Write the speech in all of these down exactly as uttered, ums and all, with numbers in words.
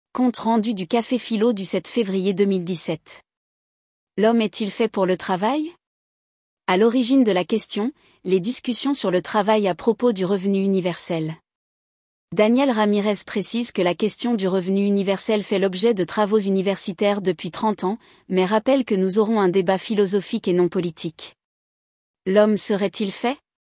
Compte rendu du Café Philo du sept février deux mille dix-sept. L'homme est-il fait pour le travail ? À l'origine de la question, les discussions sur le travail à propos du revenu universel. Daniel Ramirez précise que la question du revenu universel fait l'objet de travaux universitaires depuis trente ans, mais rappelle que nous aurons un débat philosophique et non politique. L'homme serait-il fait ?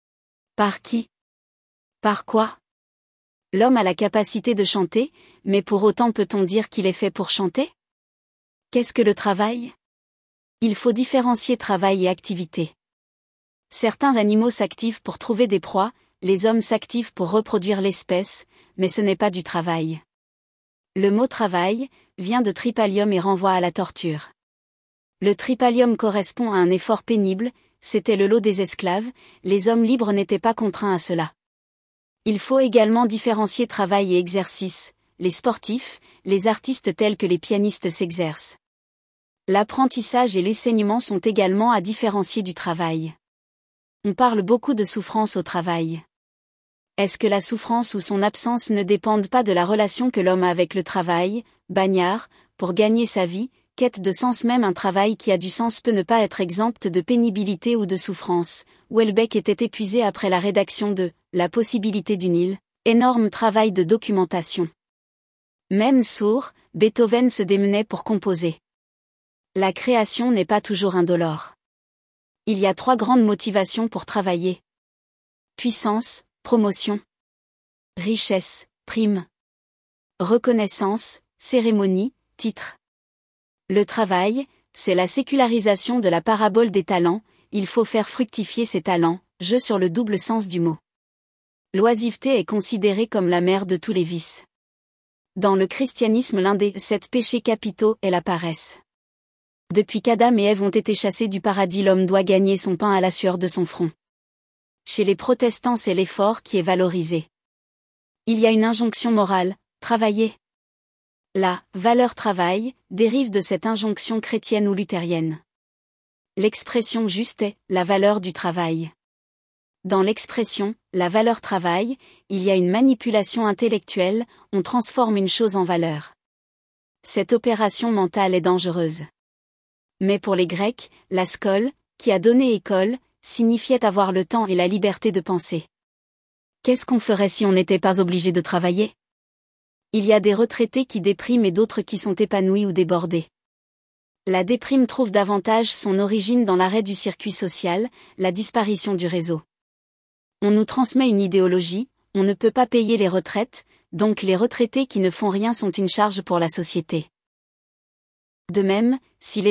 Par qui ? Par quoi ? L'homme a la capacité de chanter, mais pour autant peut-on dire qu'il est fait pour chanter ? Qu'est-ce que le travail ? Il faut différencier travail et activité. Certains animaux s'activent pour trouver des proies, les hommes s'activent pour reproduire l'espèce, mais ce n'est pas du travail. Le mot travail vient de tripalium et renvoie à la torture. Le tripalium correspond à un effort pénible, c'était le lot des esclaves, les hommes libres n'étaient pas contraints à cela. Il faut également différencier travail et exercice, les sportifs, les artistes tels que les pianistes s'exercent. L'apprentissage et l'enseignement sont également à différencier du travail. On parle beaucoup de souffrance au travail. Est-ce que la souffrance ou son absence ne dépendent pas de la relation que l'homme a avec le travail ? Bagnard, pour gagner sa vie, quête de sens. Même un travail qui a du sens peut ne pas être exempt de pénibilité ou de souffrance. Houellebecq était épuisé après la rédaction de « La possibilité d'une île », énorme travail de documentation. Même sourd, Beethoven se démenait pour composer. La création n'est pas toujours indolore. Il y a trois grandes motivations pour travailler. Puissance, promotion. Richesse, prime. Reconnaissance, cérémonie, titre. Le travail, c'est la sécularisation de la parabole des talents, il faut faire fructifier ses talents, jeu sur le double sens du mot. L'oisiveté est considérée comme la mère de tous les vices. Dans le christianisme, l'un des sept péchés capitaux est la paresse. Depuis qu'Adam et Ève ont été chassés du paradis, l'homme doit gagner son pain à la sueur de son front. Chez les protestants, c'est l'effort qui est valorisé. Il y a une injonction morale, travailler. La valeur travail dérive de cette injonction chrétienne ou luthérienne. L'expression juste est la valeur du travail. Dans l'expression la valeur travail, il y a une manipulation intellectuelle, on transforme une chose en valeur. Cette opération mentale est dangereuse. Mais pour les Grecs, la skol, qui a donné école, signifiait avoir le temps et la liberté de penser. Qu'est-ce qu'on ferait si on n'était pas obligé de travailler ? Il y a des retraités qui dépriment et d'autres qui sont épanouis ou débordés. La déprime trouve davantage son origine dans l'arrêt du circuit social, la disparition du réseau. On nous transmet une idéologie, on ne peut pas payer les retraites, donc les retraités qui ne font rien sont une charge pour la société. De même, si les